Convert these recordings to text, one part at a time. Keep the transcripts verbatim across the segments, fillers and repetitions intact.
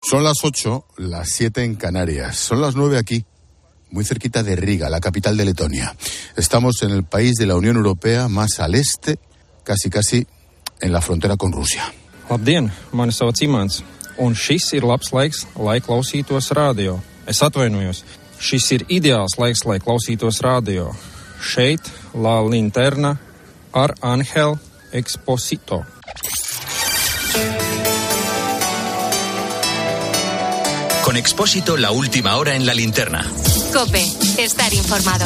Son las ocho, las siete en Canarias. Son las nueve aquí, muy cerquita de Riga, la capital de Letonia. Estamos en el país de la Unión Europea más al este, casi casi en la frontera con Rusia. Labdien, mani sauc Imants, un šis ir labs laiks, lai klausītos radio. Es atvainojos, šis ir ideāls laiks, lai klausītos radio. Šeit La Linterna ar Ángel Expósito. Con Expósito, la última hora en La Linterna. COPE, estar informado.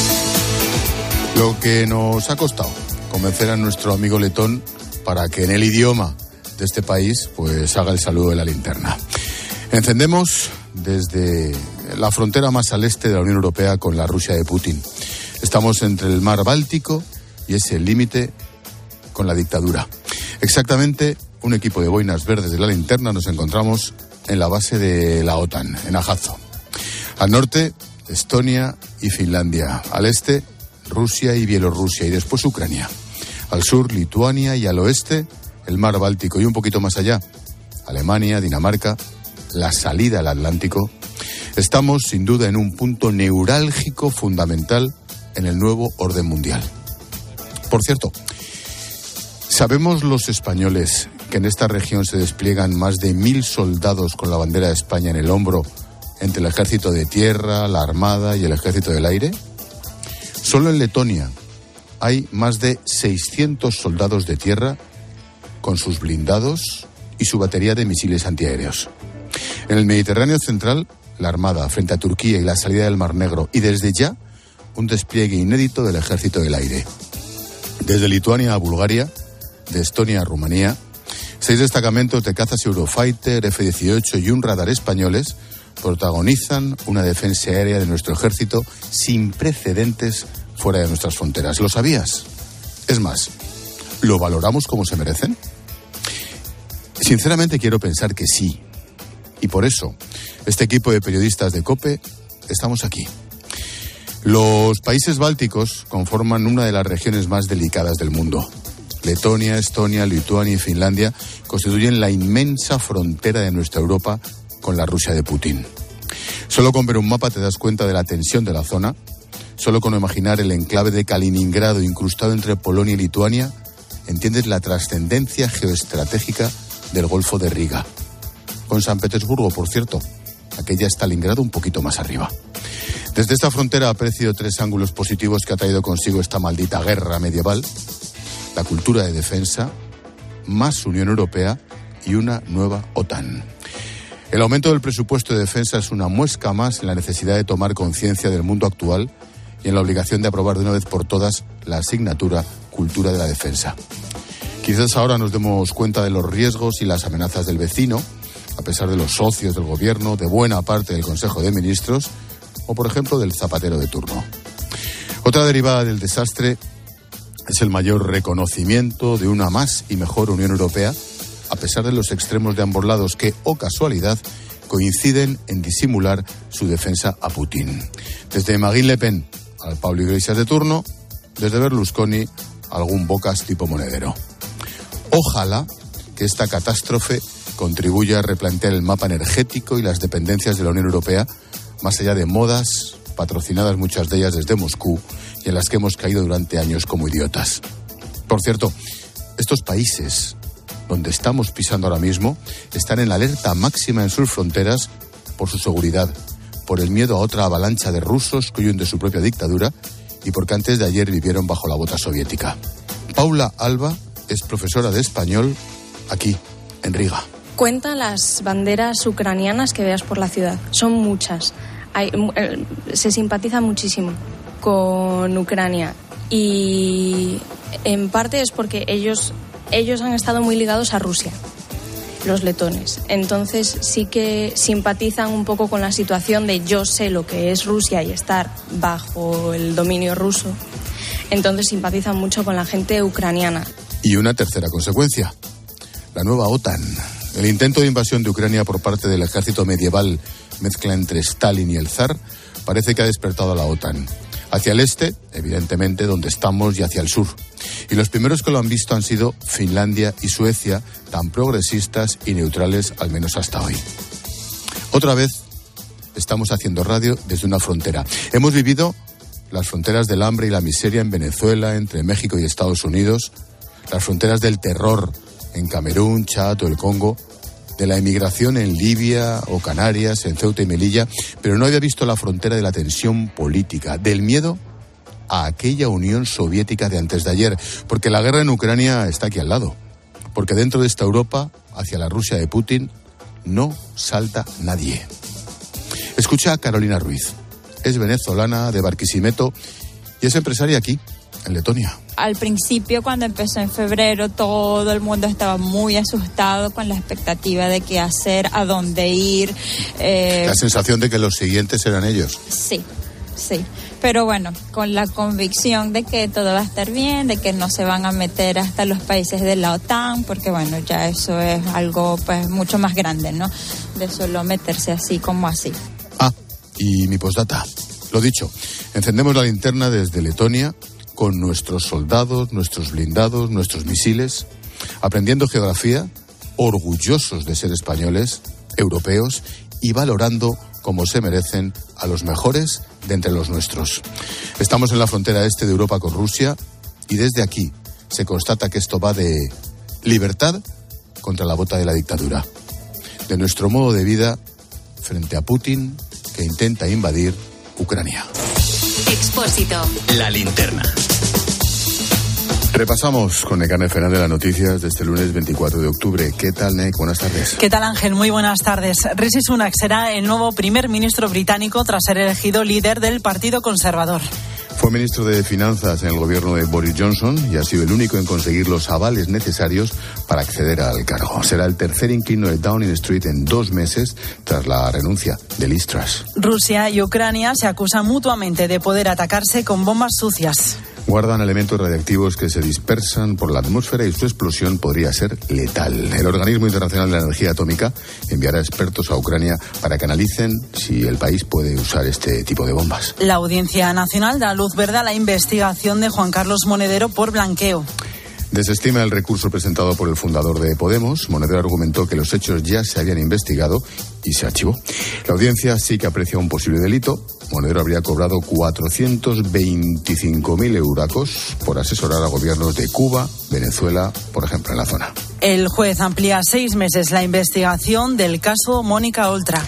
Lo que nos ha costado convencer a nuestro amigo letón para que en el idioma de este país pues haga el saludo de La Linterna. Encendemos desde la frontera más al este de la Unión Europea con la Rusia de Putin. Estamos entre el mar Báltico y ese límite con la dictadura. Exactamente, un equipo de boinas verdes de La Linterna nos encontramos en la base de la OTAN, en Ajazo. Al norte, Estonia y Finlandia. Al este, Rusia y Bielorrusia. Y después Ucrania. Al sur, Lituania. Y al oeste, el mar Báltico. Y un poquito más allá, Alemania, Dinamarca, la salida al Atlántico. Estamos, sin duda, en un punto neurálgico fundamental en el nuevo orden mundial. Por cierto, ¿sabemos los españoles que en esta región se despliegan más de mil soldados con la bandera de España en el hombro entre el ejército de tierra, la armada y el ejército del aire? Solo en Letonia hay más de seiscientos soldados de tierra con sus blindados y su batería de misiles antiaéreos. En el Mediterráneo central, la armada frente a Turquía y la salida del Mar Negro, y desde ya un despliegue inédito del ejército del aire. Desde Lituania a Bulgaria, de Estonia a Rumanía, seis destacamentos de cazas Eurofighter, F dieciocho y un radar españoles protagonizan una defensa aérea de nuestro ejército sin precedentes fuera de nuestras fronteras. ¿Lo sabías? Es más, ¿lo valoramos como se merecen? Sinceramente quiero pensar que sí. Y por eso, este equipo de periodistas de COPE, estamos aquí. Los países bálticos conforman una de las regiones más delicadas del mundo. Letonia, Estonia, Lituania y Finlandia constituyen la inmensa frontera de nuestra Europa con la Rusia de Putin. Solo con ver un mapa te das cuenta de la tensión de la zona. Solo con imaginar el enclave de Kaliningrado incrustado entre Polonia y Lituania, entiendes la trascendencia geoestratégica del Golfo de Riga. Con San Petersburgo, por cierto, aquella Stalingrado un poquito más arriba. Desde esta frontera aprecio tres ángulos positivos que ha traído consigo esta maldita guerra medieval: la cultura de defensa, más Unión Europea y una nueva OTAN. El aumento del presupuesto de defensa es una muesca más en la necesidad de tomar conciencia del mundo actual y en la obligación de aprobar de una vez por todas la asignatura Cultura de la Defensa. Quizás ahora nos demos cuenta de los riesgos y las amenazas del vecino, a pesar de los socios del gobierno, de buena parte del Consejo de Ministros, o por ejemplo del zapatero de turno. Otra derivada del desastre es el mayor reconocimiento de una más y mejor Unión Europea, a pesar de los extremos de ambos lados que, oh casualidad, coinciden en disimular su defensa a Putin. Desde Marine Le Pen al Pablo Iglesias de turno, desde Berlusconi a algún Bocas tipo monedero. Ojalá que esta catástrofe contribuya a replantear el mapa energético y las dependencias de la Unión Europea, más allá de modas, patrocinadas muchas de ellas desde Moscú, y en las que hemos caído durante años como idiotas. Por cierto, estos países donde estamos pisando ahora mismo están en la alerta máxima en sus fronteras por su seguridad, por el miedo a otra avalancha de rusos que huyen de su propia dictadura y porque antes de ayer vivieron bajo la bota soviética. Paula Alba es profesora de español aquí, en Riga. Cuenta las banderas ucranianas que veas por la ciudad. Son muchas. Hay, se simpatiza muchísimo con Ucrania. Y en parte es porque ellos, ellos han estado muy ligados a Rusia, los letones. Entonces sí que simpatizan un poco con la situación de yo sé lo que es Rusia y estar bajo el dominio ruso. Entonces simpatizan mucho con la gente ucraniana. Y una tercera consecuencia, la nueva OTAN. El intento de invasión de Ucrania por parte del ejército medieval, mezcla entre Stalin y el zar, parece que ha despertado a la OTAN. Hacia el este, evidentemente, donde estamos, y hacia el sur. Y los primeros que lo han visto han sido Finlandia y Suecia, tan progresistas y neutrales, al menos hasta hoy. Otra vez estamos haciendo radio desde una frontera. Hemos vivido las fronteras del hambre y la miseria en Venezuela, entre México y Estados Unidos, las fronteras del terror en Camerún, Chad o el Congo, de la emigración en Libia o Canarias, en Ceuta y Melilla, pero no había visto la frontera de la tensión política, del miedo a aquella Unión Soviética de antes de ayer, porque la guerra en Ucrania está aquí al lado, porque dentro de esta Europa, hacia la Rusia de Putin, no salta nadie. Escucha a Carolina Ruiz, es venezolana de Barquisimeto y es empresaria aquí, en Letonia. Al principio, cuando empezó en febrero, todo el mundo estaba muy asustado con la expectativa de qué hacer, a dónde ir. Eh... La sensación de que los siguientes eran ellos. Sí, sí. Pero bueno, con la convicción de que todo va a estar bien, de que no se van a meter hasta los países de la OTAN, porque bueno, ya eso es algo pues mucho más grande, ¿no? De solo meterse así como así. Ah, y mi postdata. Lo dicho, encendemos la linterna desde Letonia, con nuestros soldados, nuestros blindados, nuestros misiles, aprendiendo geografía, orgullosos de ser españoles, europeos y valorando como se merecen a los mejores de entre los nuestros. Estamos en la frontera este de Europa con Rusia y desde aquí se constata que esto va de libertad contra la bota de la dictadura, de nuestro modo de vida frente a Putin que intenta invadir Ucrania. Expósito. La linterna. Repasamos con Nekane Fernández las noticias de este lunes veinticuatro de octubre. ¿Qué tal, Nek? Buenas tardes. ¿Qué tal, Ángel? Muy buenas tardes. Rishi Sunak será el nuevo primer ministro británico tras ser elegido líder del Partido Conservador. Fue ministro de Finanzas en el gobierno de Boris Johnson y ha sido el único en conseguir los avales necesarios para acceder al cargo. Será el tercer inquilino de Downing Street en dos meses tras la renuncia de Liz Truss. Rusia y Ucrania se acusan mutuamente de poder atacarse con bombas sucias. Guardan elementos radiactivos que se dispersan por la atmósfera y su explosión podría ser letal. El Organismo Internacional de la Energía Atómica enviará expertos a Ucrania para que analicen si el país puede usar este tipo de bombas. La Audiencia Nacional da luz verde a la investigación de Juan Carlos Monedero por blanqueo. Desestima el recurso presentado por el fundador de Podemos. Monedero argumentó que los hechos ya se habían investigado y se archivó. La audiencia sí que aprecia un posible delito. Monedero habría cobrado cuatrocientos veinticinco mil euracos por asesorar a gobiernos de Cuba, Venezuela, por ejemplo, en la zona. El juez amplía seis meses la investigación del caso Mónica Oltra.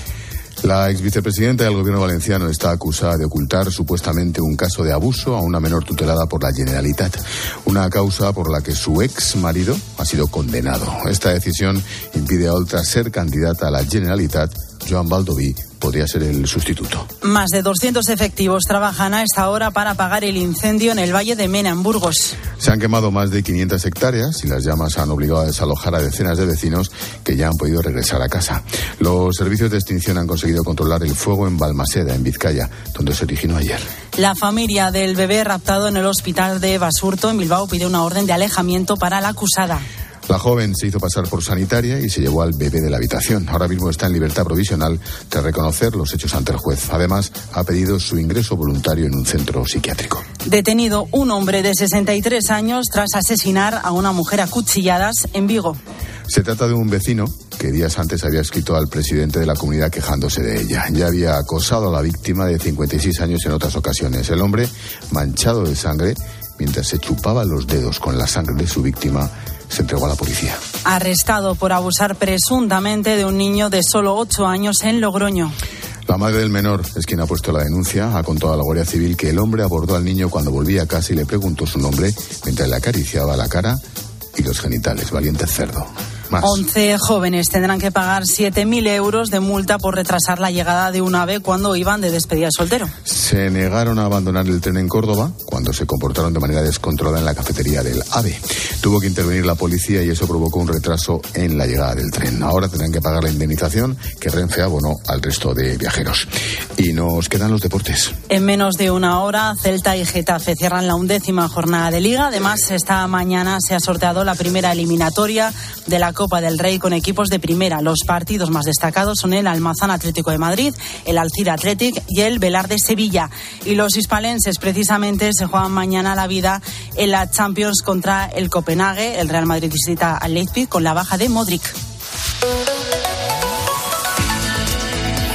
La exvicepresidenta del gobierno valenciano está acusada de ocultar supuestamente un caso de abuso a una menor tutelada por la Generalitat, una causa por la que su ex marido ha sido condenado. Esta decisión impide a Oltra ser candidata a la Generalitat. Joan Baldoví podría ser el sustituto. Más de doscientos efectivos trabajan a esta hora para apagar el incendio en el Valle de Mena, en Burgos. Se han quemado más de quinientas hectáreas y las llamas han obligado a desalojar a decenas de vecinos que ya han podido regresar a casa. Los servicios de extinción han conseguido controlar el fuego en Balmaseda, en Vizcaya, donde se originó ayer. La familia del bebé raptado en el hospital de Basurto, en Bilbao, pide una orden de alejamiento para la acusada. La joven se hizo pasar por sanitaria y se llevó al bebé de la habitación. Ahora mismo está en libertad provisional tras reconocer los hechos ante el juez. Además, ha pedido su ingreso voluntario en un centro psiquiátrico. Detenido un hombre de sesenta y tres años tras asesinar a una mujer a cuchilladas en Vigo. Se trata de un vecino que días antes había escrito al presidente de la comunidad quejándose de ella. Ya había acosado a la víctima de cincuenta y seis años en otras ocasiones. El hombre, manchado de sangre, mientras se chupaba los dedos con la sangre de su víctima, se entregó a la policía. Arrestado por abusar presuntamente de un niño de solo ocho años en Logroño. La madre del menor es quien ha puesto la denuncia. Ha contado a la Guardia Civil que el hombre abordó al niño cuando volvía a casa y le preguntó su nombre mientras le acariciaba la cara y los genitales. Valiente cerdo. Más. once jóvenes tendrán que pagar siete mil euros de multa por retrasar la llegada de un ave cuando iban de despedida de soltero. Se negaron a abandonar el tren en Córdoba cuando se comportaron de manera descontrolada en la cafetería del AVE. Tuvo que intervenir la policía y eso provocó un retraso en la llegada del tren. Ahora tendrán que pagar la indemnización que Renfe abonó al resto de viajeros. Y nos quedan los deportes. En menos de una hora, Celta y Getafe cierran la undécima jornada de Liga. Además, esta mañana se ha sorteado la primera eliminatoria de la Copa del Rey con equipos de primera. Los partidos más destacados son el Almazán Atlético de Madrid, el Alcira Athletic y el Velarde Sevilla. Y los hispalenses precisamente se juegan mañana la vida en la Champions contra el Copenhague. El Real Madrid visita al Leipzig con la baja de Modric.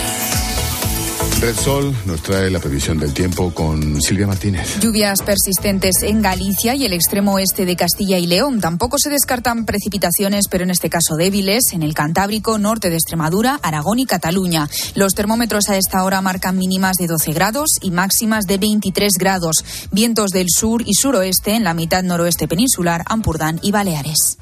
Repsol nos trae la previsión del tiempo con Silvia Martínez. Lluvias persistentes en Galicia y el extremo oeste de Castilla y León. Tampoco se descartan precipitaciones, pero en este caso débiles, en el Cantábrico, norte de Extremadura, Aragón y Cataluña. Los termómetros a esta hora marcan mínimas de doce grados y máximas de veintitrés grados. Vientos del sur y suroeste en la mitad noroeste peninsular, Ampurdán y Baleares.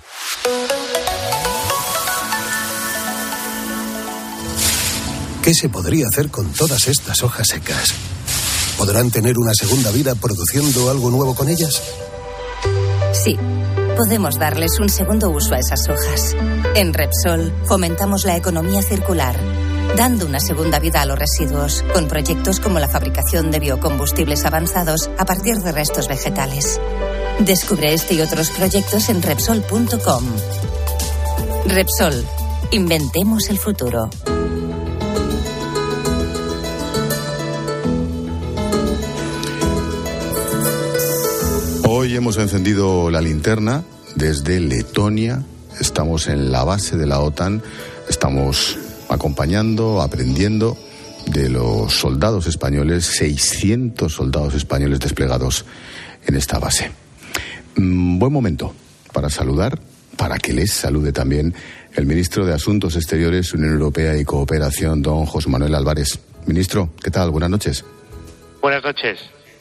¿Qué se podría hacer con todas estas hojas secas? ¿Podrán tener una segunda vida produciendo algo nuevo con ellas? Sí, podemos darles un segundo uso a esas hojas. En Repsol fomentamos la economía circular, dando una segunda vida a los residuos, con proyectos como la fabricación de biocombustibles avanzados a partir de restos vegetales. Descubre este y otros proyectos en Repsol punto com. Repsol, inventemos el futuro. Hoy hemos encendido la linterna desde Letonia. Estamos en la base de la OTAN. Estamos acompañando, aprendiendo de los soldados españoles, seiscientos soldados españoles desplegados en esta base. Mm, buen momento para saludar, para que les salude también el ministro de Asuntos Exteriores, Unión Europea y Cooperación, don José Manuel Álvarez. Ministro, ¿qué tal? Buenas noches. Buenas noches.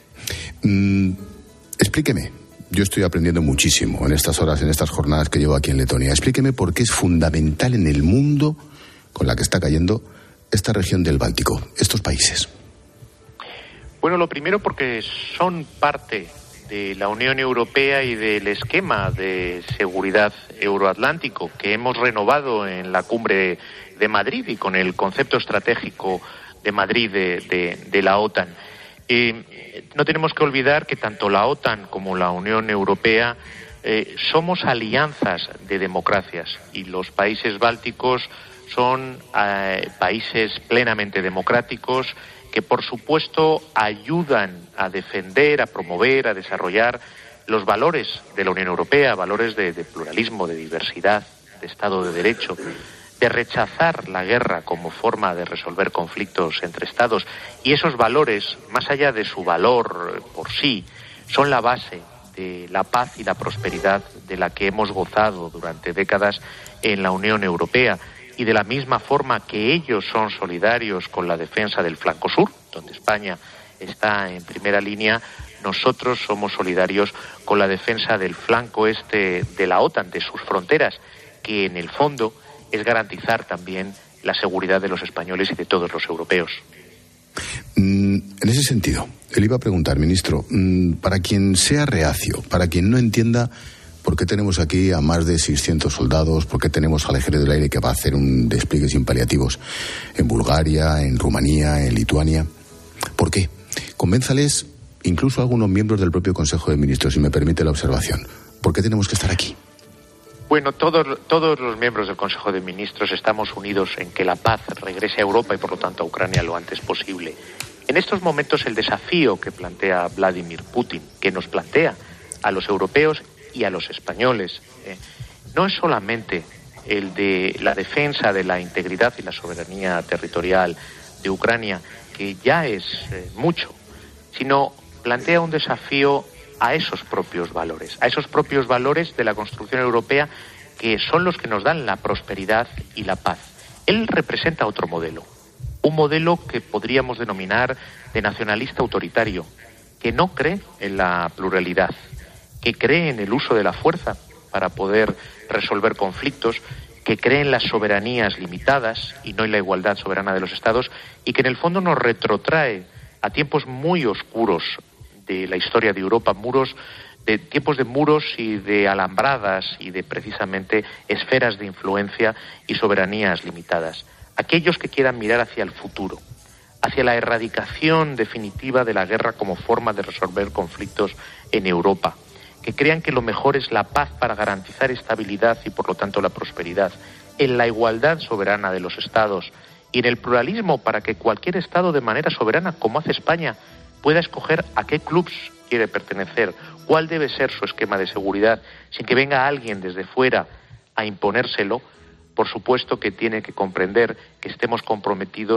Mm, explíqueme. Yo estoy aprendiendo muchísimo en estas horas, en estas jornadas que llevo aquí en Letonia. Explíqueme por qué es fundamental en el mundo con la que está cayendo esta región del Báltico, estos países. Bueno, lo primero porque son parte de la Unión Europea y del esquema de seguridad euroatlántico que hemos renovado en la cumbre de Madrid y con el concepto estratégico de Madrid de, de, de la OTAN. Eh, no tenemos que olvidar que tanto la OTAN como la Unión Europea eh, somos alianzas de democracias y los países bálticos son eh, países plenamente democráticos que, por supuesto, ayudan a defender, a promover, a desarrollar los valores de la Unión Europea, valores de, de pluralismo, de diversidad, de Estado de Derecho, de rechazar la guerra como forma de resolver conflictos entre Estados. Y esos valores, más allá de su valor por sí, son la base de la paz y la prosperidad de la que hemos gozado durante décadas en la Unión Europea. Y de la misma forma que ellos son solidarios con la defensa del flanco sur, donde España está en primera línea, nosotros somos solidarios con la defensa del flanco este de la OTAN, de sus fronteras, que en el fondo es garantizar también la seguridad de los españoles y de todos los europeos. Mm, en ese sentido, le iba a preguntar, ministro, mm, para quien sea reacio, para quien no entienda por qué tenemos aquí a más de seiscientos soldados, por qué tenemos al Ejército del Aire que va a hacer un despliegue sin paliativos en Bulgaria, en Rumanía, en Lituania, ¿por qué? Convénzales, incluso a algunos miembros del propio Consejo de Ministros, si me permite la observación, ¿por qué tenemos que estar aquí? Bueno, todos, todos los miembros del Consejo de Ministros estamos unidos en que la paz regrese a Europa y, por lo tanto, a Ucrania lo antes posible. En estos momentos, el desafío que plantea Vladimir Putin, que nos plantea a los europeos y a los españoles, eh, no es solamente el de la defensa de la integridad y la soberanía territorial de Ucrania, que ya es eh, mucho, sino plantea un desafío a esos propios valores, a esos propios valores de la construcción europea que son los que nos dan la prosperidad y la paz. Él representa otro modelo, un modelo que podríamos denominar de nacionalista autoritario, que no cree en la pluralidad, que cree en el uso de la fuerza para poder resolver conflictos, que cree en las soberanías limitadas y no en la igualdad soberana de los Estados, y que en el fondo nos retrotrae a tiempos muy oscuros de la historia de Europa, muros de tiempos de muros y de alambradas y de precisamente esferas de influencia y soberanías limitadas. Aquellos que quieran mirar hacia el futuro, hacia la erradicación definitiva de la guerra como forma de resolver conflictos en Europa, que crean que lo mejor es la paz para garantizar estabilidad y por lo tanto la prosperidad, en la igualdad soberana de los Estados y en el pluralismo para que cualquier Estado de manera soberana, como hace España, pueda escoger a qué clubs quiere pertenecer, cuál debe ser su esquema de seguridad, sin que venga alguien desde fuera a imponérselo. Por supuesto que tiene que comprender que estemos comprometidos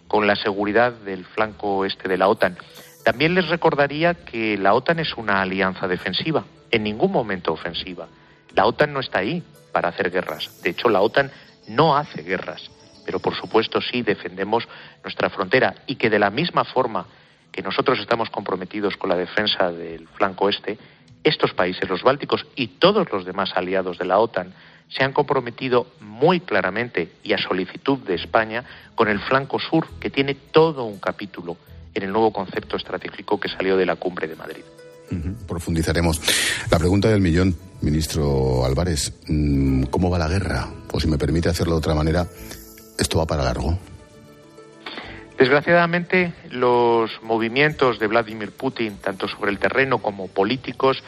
con la seguridad del flanco este de la OTAN. También les recordaría que la OTAN es una alianza defensiva, en ningún momento ofensiva. La OTAN no está ahí para hacer guerras. De hecho, la OTAN no hace guerras, pero por supuesto sí defendemos nuestra frontera, y que de la misma forma que nosotros estamos comprometidos con la defensa del flanco este, estos países, los bálticos y todos los demás aliados de la OTAN, se han comprometido muy claramente y a solicitud de España con el flanco sur, que tiene todo un capítulo en el nuevo concepto estratégico que salió de la Cumbre de Madrid. Uh-huh. Profundizaremos. La pregunta del millón, ministro Álvarez, ¿cómo va la guerra? O si me permite hacerlo de otra manera, ¿esto va para largo? Desgraciadamente, los movimientos de Vladimir Putin, tanto sobre el terreno como políticos,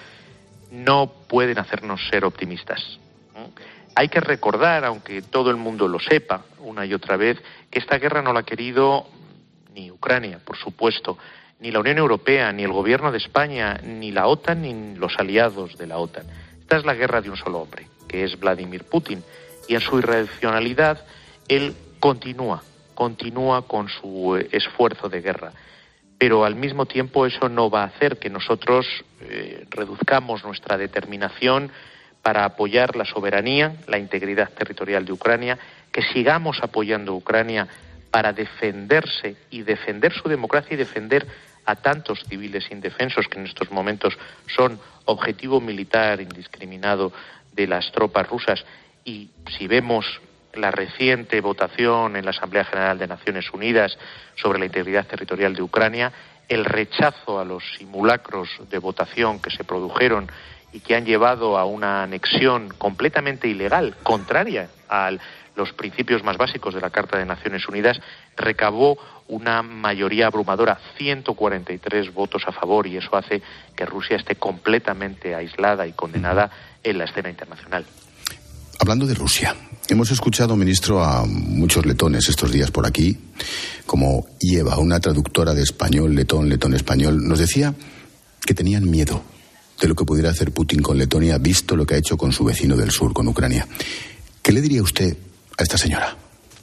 no pueden hacernos ser optimistas. Hay que recordar, aunque todo el mundo lo sepa una y otra vez, que esta guerra no la ha querido ni Ucrania, por supuesto, ni la Unión Europea, ni el gobierno de España, ni la OTAN, ni los aliados de la OTAN. Esta es la guerra de un solo hombre, que es Vladimir Putin, y en su irracionalidad él continúa, continúa con su esfuerzo de guerra. Pero al mismo tiempo eso no va a hacer que nosotros eh, reduzcamos nuestra determinación para apoyar la soberanía, la integridad territorial de Ucrania, que sigamos apoyando a Ucrania para defenderse y defender su democracia y defender a tantos civiles indefensos que en estos momentos son objetivo militar indiscriminado de las tropas rusas. Y si vemos la reciente votación en la Asamblea General de Naciones Unidas sobre la integridad territorial de Ucrania, el rechazo a los simulacros de votación que se produjeron y que han llevado a una anexión completamente ilegal, contraria a los principios más básicos de la Carta de Naciones Unidas, recabó una mayoría abrumadora, ciento cuarenta y tres votos a favor, y eso hace que Rusia esté completamente aislada y condenada en la escena internacional. Hablando de Rusia, hemos escuchado, ministro, a muchos letones estos días por aquí, como Ieva, una traductora de español, letón, letón, español, nos decía que tenían miedo de lo que pudiera hacer Putin con Letonia, visto lo que ha hecho con su vecino del sur, con Ucrania. ¿Qué le diría usted a esta señora?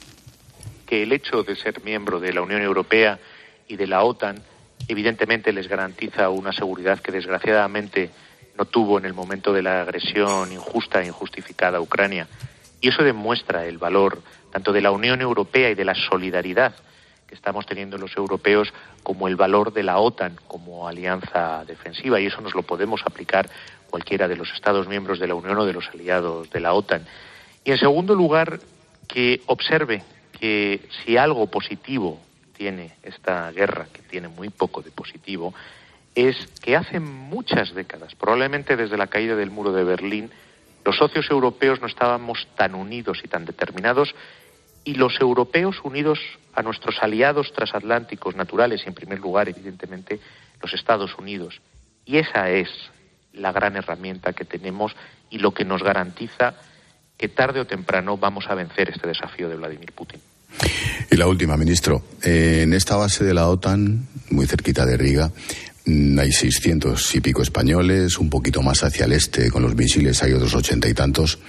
Que el hecho de ser miembro de la Unión Europea y de la OTAN evidentemente les garantiza una seguridad que desgraciadamente no tuvo en el momento de la agresión injusta e injustificada a Ucrania. Y eso demuestra el valor tanto de la Unión Europea y de la solidaridad que estamos teniendo los europeos, como el valor de la OTAN como alianza defensiva, y eso nos lo podemos aplicar cualquiera de los Estados miembros de la Unión o de los aliados de la OTAN. Y en segundo lugar, que observe que si algo positivo tiene esta guerra, que tiene muy poco de positivo, es que hace muchas décadas, probablemente desde la caída del muro de Berlín, los socios europeos no estábamos tan unidos y tan determinados, y los europeos unidos a nuestros aliados transatlánticos naturales, y en primer lugar, evidentemente, los Estados Unidos. Y esa es la gran herramienta que tenemos y lo que nos garantiza que tarde o temprano vamos a vencer este desafío de Vladimir Putin. Y la última, ministro. Eh, en esta base de la OTAN, muy cerquita de Riga, hay seiscientos y pico españoles, un poquito más hacia el este, con los misiles hay otros ochenta y tantos.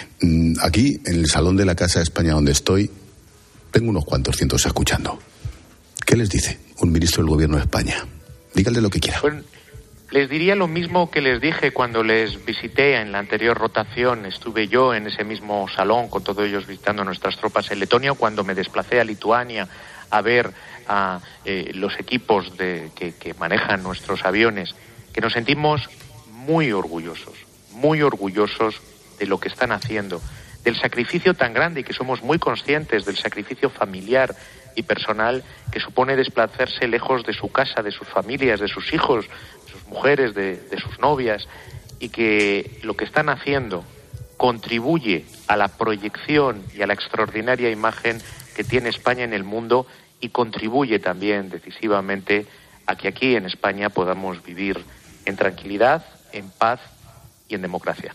Aquí, en el Salón de la Casa de España donde estoy, tengo unos cuantos cientos escuchando. ¿Qué les dice un ministro del Gobierno de España? Díganle lo que quiera. Pues, les diría lo mismo que les dije cuando les visité en la anterior rotación. Estuve yo en ese mismo salón con todos ellos visitando nuestras tropas en Letonia, cuando me desplacé a Lituania a ver a eh, los equipos de, que, que manejan nuestros aviones, que nos sentimos muy orgullosos, muy orgullosos de lo que están haciendo, del sacrificio tan grande, y que somos muy conscientes del sacrificio familiar y personal que supone desplazarse lejos de su casa, de sus familias, de sus hijos, de sus mujeres, de, de sus novias, y que lo que están haciendo contribuye a la proyección y a la extraordinaria imagen que tiene España en el mundo, y contribuye también decisivamente a que aquí en España podamos vivir en tranquilidad, en paz y en democracia.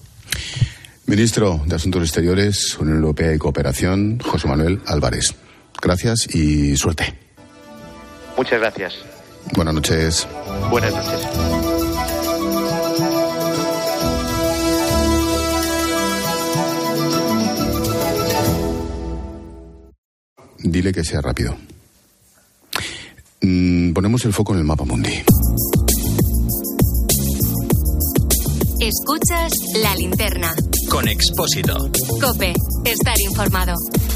Ministro de Asuntos Exteriores, Unión Europea y Cooperación, José Manuel Álvarez. Gracias y suerte. Muchas gracias. Buenas noches. Buenas noches. Dile que sea rápido. Mm, ponemos el foco en el mapa mundi. Escuchas La Linterna. Con Expósito. COPE. Estar informado.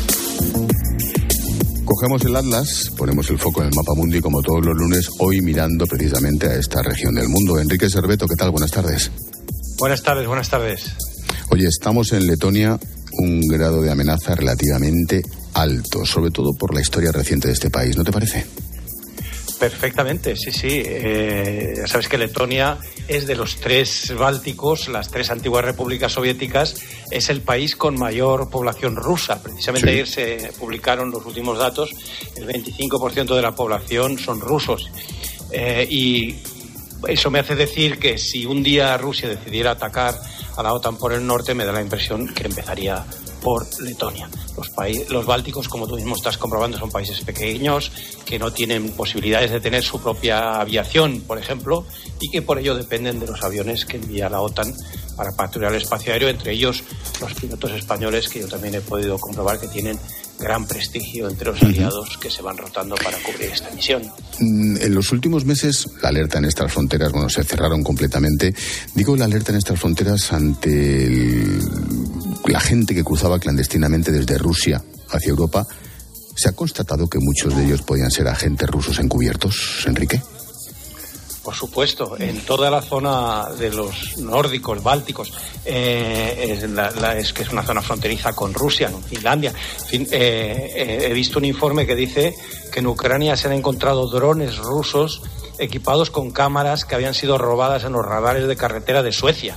Cogemos el atlas, ponemos el foco en el mapa mundi como todos los lunes, hoy mirando precisamente a esta región del mundo. Enrique Cerveto, ¿qué tal? Buenas tardes. Buenas tardes, buenas tardes. Oye, estamos en Letonia, un grado de amenaza relativamente alto, sobre todo por la historia reciente de este país, ¿no te parece? Perfectamente, sí, sí. Eh, ya sabes que Letonia es de los tres bálticos, las tres antiguas repúblicas soviéticas, es el país con mayor población rusa. Precisamente sí. Ayer se publicaron los últimos datos, el veinticinco por ciento de la población son rusos. Eh, y eso me hace decir que si un día Rusia decidiera atacar a la OTAN por el norte, me da la impresión que empezaría por Letonia. Los, países, los bálticos, como tú mismo estás comprobando, son países pequeños que no tienen posibilidades de tener su propia aviación, por ejemplo, y que por ello dependen de los aviones que envía la OTAN para patrullar el espacio aéreo, entre ellos los pilotos españoles, que yo también he podido comprobar que tienen gran prestigio entre los aliados que se van rotando para cubrir esta misión. En los últimos meses, la alerta en estas fronteras, bueno, se cerraron completamente. Digo la alerta en estas fronteras ante el, la gente que cruzaba clandestinamente desde Rusia hacia Europa. ¿Se ha constatado que muchos de ellos podían ser agentes rusos encubiertos, Enrique? Por supuesto, en toda la zona de los nórdicos, bálticos, eh, es, la, la, es que es una zona fronteriza con Rusia, con Finlandia. En fin, eh, eh, he visto un informe que dice que en Ucrania se han encontrado drones rusos equipados con cámaras que habían sido robadas en los radares de carretera de Suecia.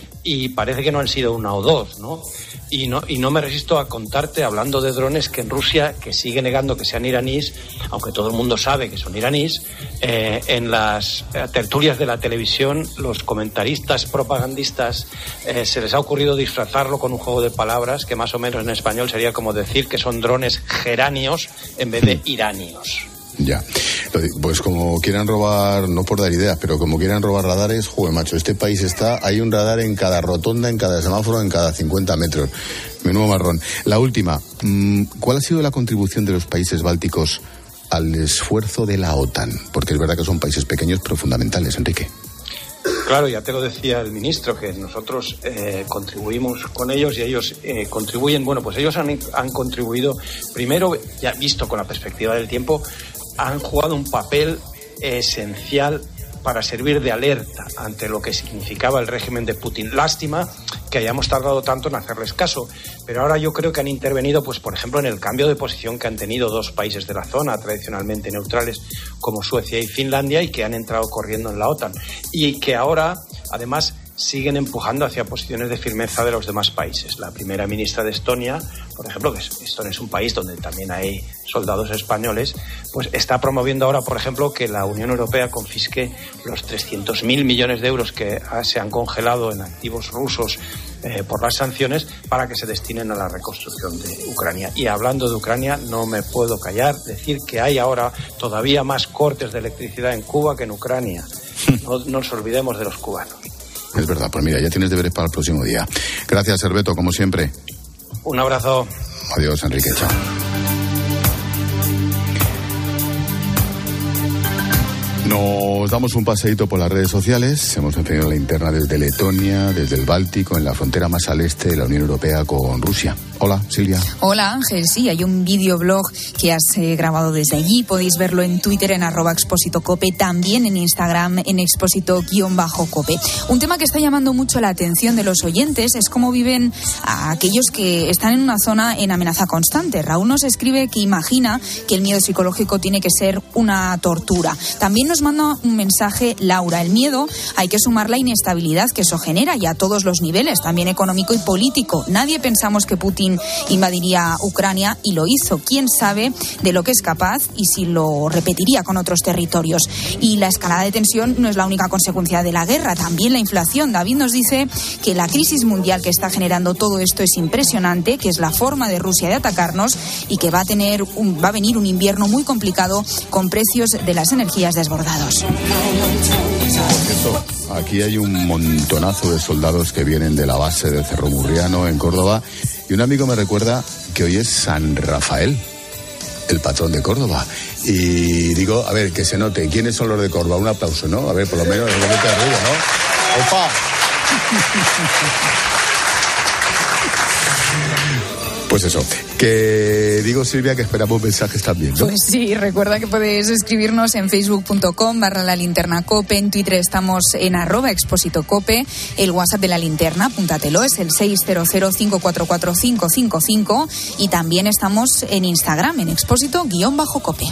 Y parece que no han sido una o dos, ¿no? Y no, y no me resisto a contarte, hablando de drones, que en Rusia, que sigue negando que sean iraníes, aunque todo el mundo sabe que son iraníes, eh, en las tertulias de la televisión, los comentaristas propagandistas, eh, se les ha ocurrido disfrazarlo con un juego de palabras que más o menos en español sería como decir que son drones geranios en vez de iranios. Ya, pues como quieran robar, no por dar ideas, pero como quieran robar radares, joder, macho, este país está, hay un radar en cada rotonda, en cada semáforo, en cada cincuenta metros. Menudo marrón. La última, ¿cuál ha sido la contribución de los países bálticos al esfuerzo de la OTAN? Porque es verdad que son países pequeños pero fundamentales, Enrique. Claro, ya te lo decía el ministro, que nosotros eh, contribuimos con ellos y ellos eh, contribuyen. Bueno, pues ellos han, han contribuido, primero, ya visto con la perspectiva del tiempo, han jugado un papel esencial para servir de alerta ante lo que significaba el régimen de Putin. Lástima que hayamos tardado tanto en hacerles caso, pero ahora yo creo que han intervenido, pues por ejemplo, en el cambio de posición que han tenido dos países de la zona tradicionalmente neutrales como Suecia y Finlandia, y que han entrado corriendo en la OTAN, y que ahora, además, siguen empujando hacia posiciones de firmeza de los demás países. La primera ministra de Estonia, por ejemplo, que Estonia es un país donde también hay soldados españoles, pues está promoviendo ahora, por ejemplo, que la Unión Europea confisque los trescientos mil millones de euros que se han congelado en activos rusos eh, por las sanciones, para que se destinen a la reconstrucción de Ucrania. Y hablando de Ucrania, no me puedo callar, decir que hay ahora todavía más cortes de electricidad en Cuba que en Ucrania. No, no nos olvidemos de los cubanos. Es verdad, pues mira, ya tienes deberes para el próximo día. Gracias, Cerveto, como siempre. Un abrazo. Adiós, Enrique, chao. Nos damos un paseíto por las redes sociales. Hemos encendido la linterna desde Letonia, desde el Báltico, en la frontera más al este de la Unión Europea con Rusia. Hola, Silvia. Hola, Ángel. Sí, hay un videoblog que has eh, grabado desde allí. Podéis verlo en Twitter en arroba Expósito Cope, también en Instagram en Expósito-Cope. Un tema que está llamando mucho la atención de los oyentes es cómo viven a aquellos que están en una zona en amenaza constante. Raúl nos escribe que imagina que el miedo psicológico tiene que ser una tortura. También nos manda un mensaje Laura. El miedo hay que sumar la inestabilidad que eso genera, y a todos los niveles, también económico y político. Nadie pensamos que Putin invadiría Ucrania, y lo hizo. ¿Quién sabe de lo que es capaz y si lo repetiría con otros territorios? Y la escalada de tensión no es la única consecuencia de la guerra, también la inflación. David nos dice que la crisis mundial que está generando todo esto es impresionante, que es la forma de Rusia de atacarnos, y que va a tener un, va a venir un invierno muy complicado con precios de las energías desbordados. Aquí hay un montonazo de soldados que vienen de la base de Cerro Murriano en Córdoba, y un amigo me recuerda que hoy es San Rafael. el patrón de Córdoba. Y digo, a ver, que se note, ¿quiénes son los de Córdoba? Un aplauso, ¿no? A ver, por lo menos el momento de ruido, ¿no? ¡Opa! Pues eso, que digo, Silvia, que esperamos mensajes también, ¿no? Pues sí, recuerda que puedes escribirnos en facebook punto com barra la linterna cope, en Twitter estamos en arroba expósito cope, el WhatsApp de la linterna, apúntatelo, es el seis cero cero cinco cuatro cuatro cinco cinco cinco, y también estamos en Instagram, en expósito guión bajo cope.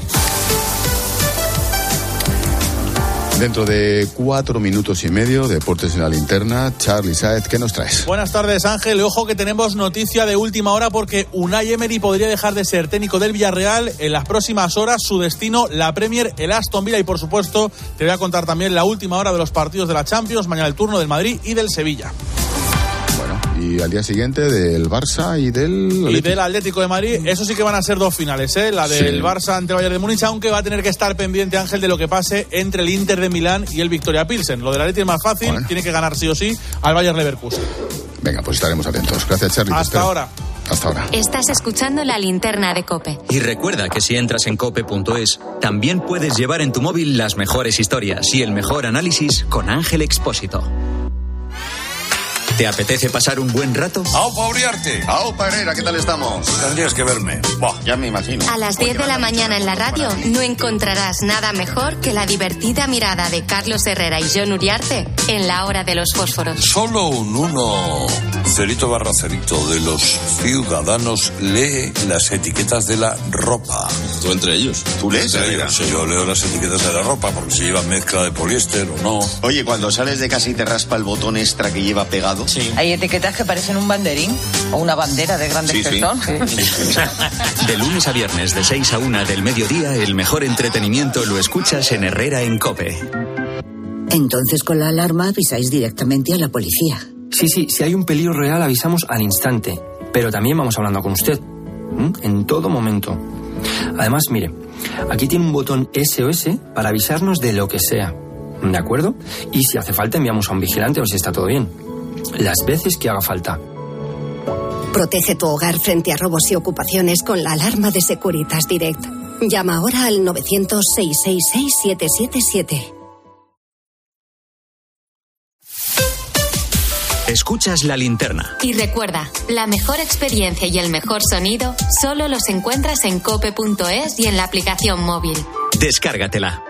Dentro de cuatro minutos y medio, Deportes en la Linterna. Charly Sáez, ¿qué nos traes? Buenas tardes, Ángel. Ojo que tenemos noticia de última hora porque Unai Emery podría dejar de ser técnico del Villarreal en las próximas horas. Su destino, la Premier, el Aston Villa. Y por supuesto, te voy a contar también la última hora de los partidos de la Champions. Mañana el turno del Madrid y del Sevilla. Y al día siguiente del Barça y del... Y del Atlético de Madrid. Eso sí que van a ser dos finales, ¿eh? La del sí. Barça ante el Bayern de Múnich, aunque va a tener que estar pendiente, Ángel, de lo que pase entre el Inter de Milán y el Victoria Pilsen. Lo del Atlético es más fácil, bueno. Tiene que ganar sí o sí al Bayern Leverkusen. Venga, pues estaremos atentos. Gracias, Charly. Hasta ahora. Hasta ahora. Estás escuchando La Linterna de COPE. Y recuerda que si entras en cope punto es, también puedes llevar en tu móvil las mejores historias y el mejor análisis con Ángel Expósito. ¿Te apetece pasar un buen rato? ¡Aupa Uriarte! ¡Aupa Herrera! ¿Qué tal estamos? Tendrías que verme. Buah, ya me imagino. A las diez de la mañana en la radio no encontrarás nada mejor que la divertida mirada de Carlos Herrera y Jon Uriarte en la hora de los fósforos. Solo un uno, cerito barra cerito, de los ciudadanos lee las etiquetas de la ropa. ¿Tú entre ellos? ¿Tú lees? Herrera? Sí, yo leo las etiquetas de la ropa porque si lleva mezcla de poliéster o no. Oye, cuando sales de casa y te raspa el botón extra que lleva pegado. Sí. Hay etiquetas que parecen un banderín o una bandera de grandes sí, personas. Sí. De lunes a viernes, de seis a una del mediodía, el mejor entretenimiento lo escuchas en Herrera en COPE. Entonces, con la alarma avisáis directamente a la policía. Sí, sí, si hay un peligro real avisamos al instante. Pero también vamos hablando con usted. ¿Mm? En todo momento. Además, mire, aquí tiene un botón S O S para avisarnos de lo que sea. ¿De acuerdo? Y si hace falta enviamos a un vigilante o si está todo bien. Las veces que haga falta. Protege tu hogar frente a robos y ocupaciones con la alarma de Securitas Direct. Llama ahora al nueve cero cero, seis seis seis, siete siete siete. Escuchas La Linterna. Y recuerda, la mejor experiencia y el mejor sonido solo los encuentras en cope punto es y en la aplicación móvil. Descárgatela.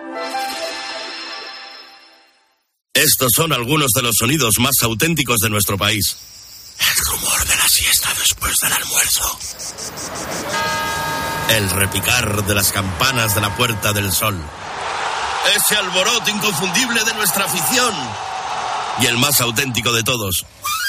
Estos son algunos de los sonidos más auténticos de nuestro país. El rumor de la siesta después del almuerzo. El repicar de las campanas de la Puerta del Sol. Ese alboroto inconfundible de nuestra afición. Y el más auténtico de todos.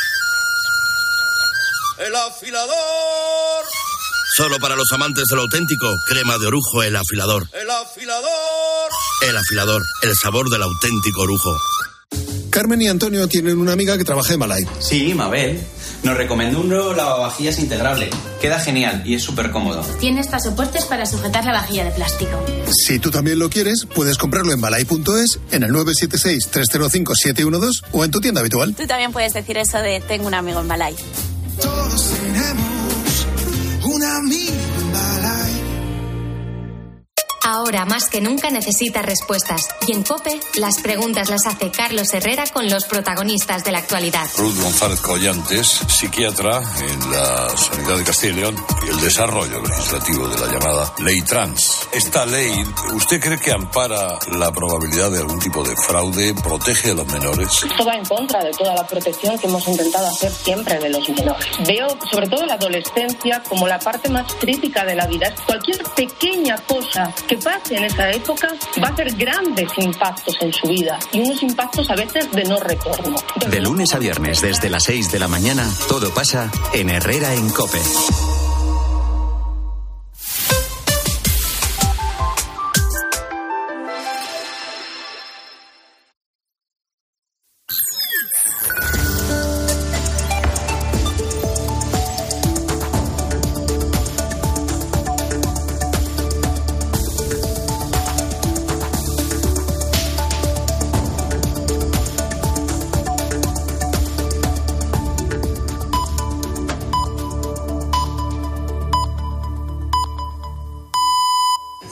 ¡El afilador! Solo para los amantes de lo auténtico, crema de orujo El Afilador. ¡El afilador! El Afilador, el sabor del auténtico orujo. Carmen y Antonio tienen una amiga que trabaja en Malay. Sí, Mabel. Nos recomendó un nuevo lavavajillas integrable. Queda genial y es súper cómodo. Tiene hasta soportes para sujetar la vajilla de plástico. Si tú también lo quieres, puedes comprarlo en malay punto es, en el nueve siete seis, tres cero cinco, siete uno dos o en tu tienda habitual. Tú también puedes decir eso de tengo un amigo en Malay. Todos tenemos un amigo en Malay. Ahora más que nunca necesitas respuestas. Y en COPE, las preguntas las hace Carlos Herrera con los protagonistas de la actualidad. Ruth González Collantes, psiquiatra en la Sanidad de Castilla y León, y el desarrollo legislativo de la llamada Ley Trans. Esta ley, ¿usted cree que ampara la probabilidad de algún tipo de fraude? ¿Protege a los menores? Esto va en contra de toda la protección que hemos intentado hacer siempre de los menores. Veo sobre todo la adolescencia como la parte más crítica de la vida. Cualquier pequeña cosa que pase en esa época va a hacer grandes impactos en su vida y unos impactos a veces de no retorno. De lunes a viernes desde las seis de la mañana, todo pasa en Herrera en COPE.